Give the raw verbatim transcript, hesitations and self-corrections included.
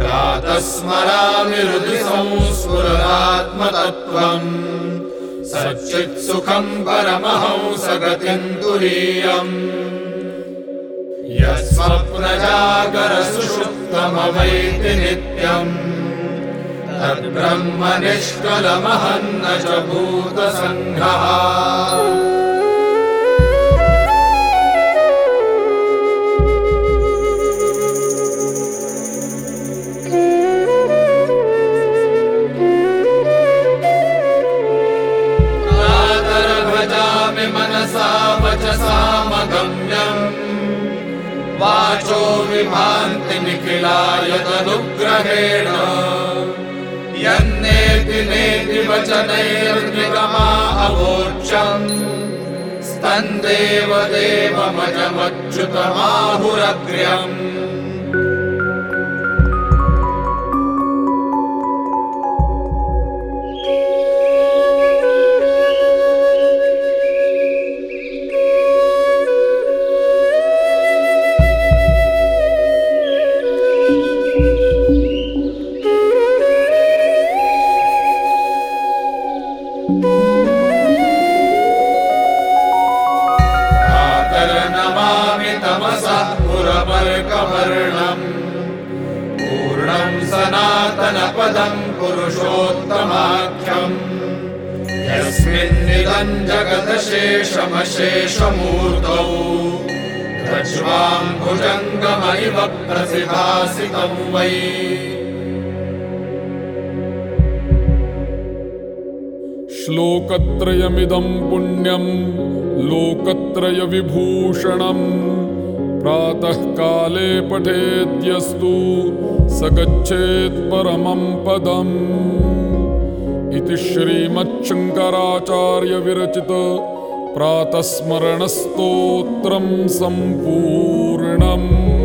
प्रातः स्मरामि हृदि संस्फुरदात्मतत्त्वम् सच्चित्सुखम् परमहंसगतिम् तुरीयम् यत्स्वप्नजागरसुषुप्तमवैति नित्यम् तद्ब्रह्म निष्कलमहम् न च भूतसङ्घः प्रातर्भजामि मनसा वचसामगम्यम् वाचो विभान्ति निखिलायतनुग्रहेण यन्नेति नेति वचनैर्निगमा अवोच्यम् स्तन्देव देवमजमच्युतमाहुरग्र्यम् नमामि तमसः पुरमर्कवर्णम् पूर्णम् सनातनपदम् पुरुषोत्तमाख्यम् यस्मिन्निदम् जगदशेषमशेषमूर्तौ रज्ज्वाम्भुजङ्गमैव प्रतिभासितम् वै श्लोकत्रयमिदं पुण्यं लोकत्रयविभूषणं प्रातःकाले पठेद्यस्तु स गच्छेत् परमं पदम् इति श्रीमच्छङ्कराचार्यविरचित प्रातस्मरणस्तोत्रं सम्पूर्णम्।